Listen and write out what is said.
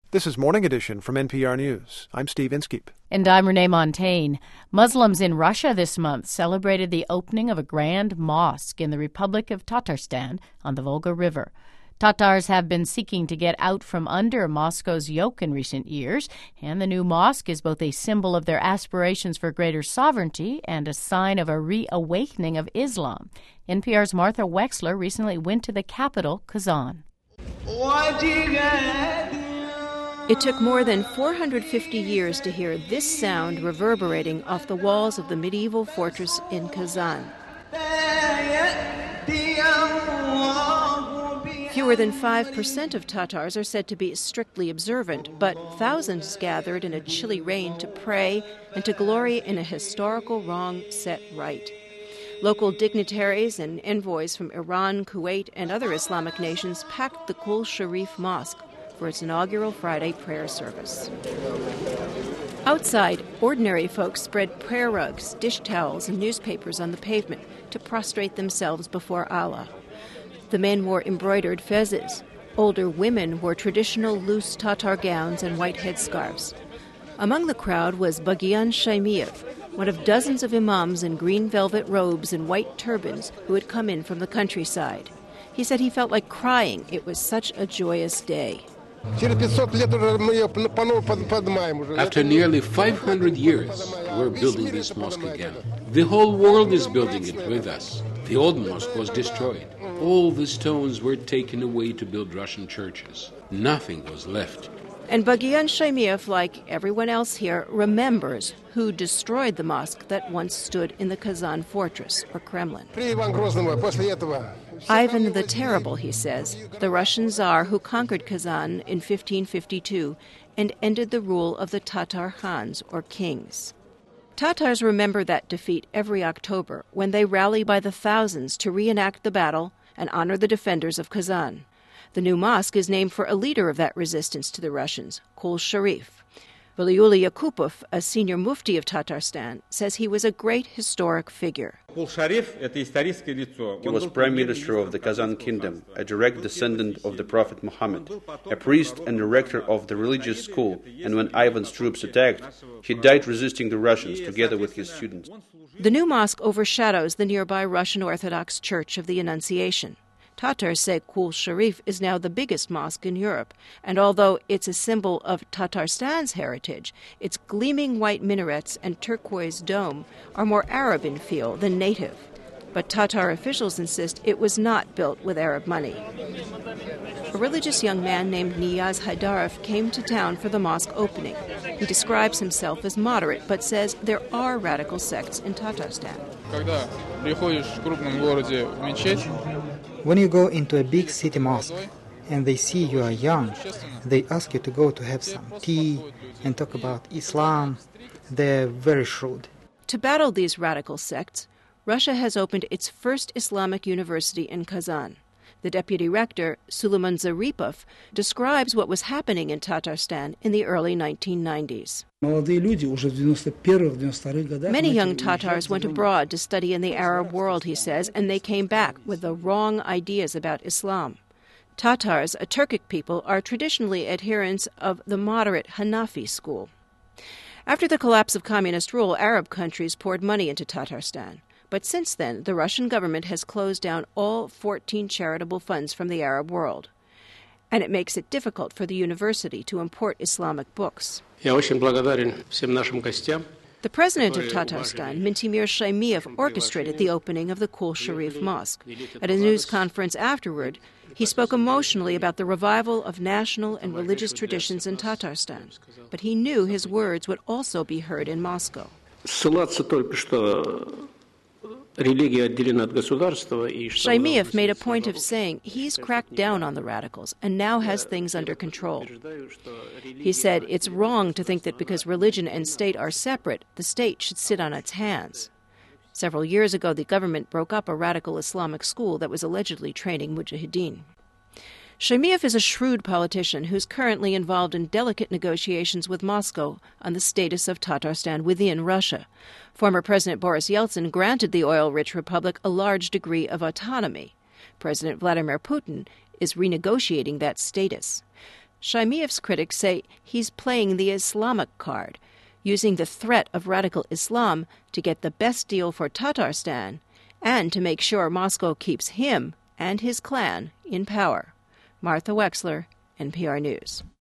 This is Morning Edition from NPR News. I'm Steve Inskeep. And I'm Renee Montagne. Muslims in Russia this month celebrated the opening of a grand mosque in the Republic of Tatarstan on the Volga River. Tatars have been seeking to get out from under Moscow's yoke in recent years, and the new mosque is both a symbol of their aspirations for greater sovereignty and a sign of a reawakening of Islam. NPR's Martha Wexler recently went to the capital, Kazan. It took more than 450 years to hear this sound reverberating off the walls of the medieval fortress in Kazan. Fewer than 5% of Tatars are said to be strictly observant, but thousands gathered in a chilly rain to pray and to glory in a historical wrong set right. Local dignitaries and envoys from Iran, Kuwait, and other Islamic nations packed the Qul Sharif Mosque for its inaugural Friday prayer service. Outside, ordinary folks spread prayer rugs, dish towels, and newspapers on the pavement to prostrate themselves before Allah. The men wore embroidered fezes. Older women wore traditional loose Tatar gowns and white headscarves. Among the crowd was Bagian Shaimiev, one of dozens of imams in green velvet robes and white turbans who had come in from the countryside. He said he felt like crying. It was such a joyous day. After nearly 500 years, we're building this mosque again. The whole world is building it with us. The old mosque was destroyed. All the stones were taken away to build Russian churches. Nothing was left. And Bagian Shaimiev, like everyone else here, remembers who destroyed the mosque that once stood in the Kazan fortress, or Kremlin. Ivan the Terrible, he says, the Russian Tsar who conquered Kazan in 1552 and ended the rule of the Tatar Khans, or kings. Tatars remember that defeat every October when they rally by the thousands to reenact the battle and honor the defenders of Kazan. The new mosque is named for a leader of that resistance to the Russians, Qul Sharif. Valiuli Yakupov, a senior mufti of Tatarstan, says he was a great historic figure. He was prime minister of the Kazan kingdom, a direct descendant of the Prophet Muhammad, a priest and director of the religious school, and when Ivan's troops attacked, he died resisting the Russians together with his students. The new mosque overshadows the nearby Russian Orthodox Church of the Annunciation. Tatars say Qul Sharif is now the biggest mosque in Europe, and although it's a symbol of Tatarstan's heritage, its gleaming white minarets and turquoise dome are more Arab in feel than native. But Tatar officials insist it was not built with Arab money. A religious young man named Niyaz Haydarov came to town for the mosque opening. He describes himself as moderate, but says there are radical sects in Tatarstan. When you go into a big city mosque and they see you are young, they ask you to go to have some tea and talk about Islam. They're very shrewd. To battle these radical sects, Russia has opened its first Islamic university in Kazan. The deputy rector, Suleiman Zaripov, describes what was happening in Tatarstan in the early 1990s. Many young Tatars went abroad to study in the Arab world, he says, and they came back with the wrong ideas about Islam. Tatars, a Turkic people, are traditionally adherents of the moderate Hanafi school. After the collapse of communist rule, Arab countries poured money into Tatarstan. But since then, the Russian government has closed down all 14 charitable funds from the Arab world. And it makes it difficult for the university to import Islamic books. The president of Tatarstan, Mintimir Shaimiev, orchestrated the opening of the Qul Sharif Mosque. At a news conference afterward, he spoke emotionally about the revival of national and religious traditions in Tatarstan. But he knew his words would also be heard in Moscow. Shaimiev made a point of saying he's cracked down on the radicals and now has things under control. He said it's wrong to think that because religion and state are separate, the state should sit on its hands. Several years ago, the government broke up a radical Islamic school that was allegedly training mujahideen. Shaimiev is a shrewd politician who's currently involved in delicate negotiations with Moscow on the status of Tatarstan within Russia. Former President Boris Yeltsin granted the oil-rich republic a large degree of autonomy. President Vladimir Putin is renegotiating that status. Shaimiyev's critics say he's playing the Islamic card, using the threat of radical Islam to get the best deal for Tatarstan and to make sure Moscow keeps him and his clan in power. Martha Wexler, NPR News.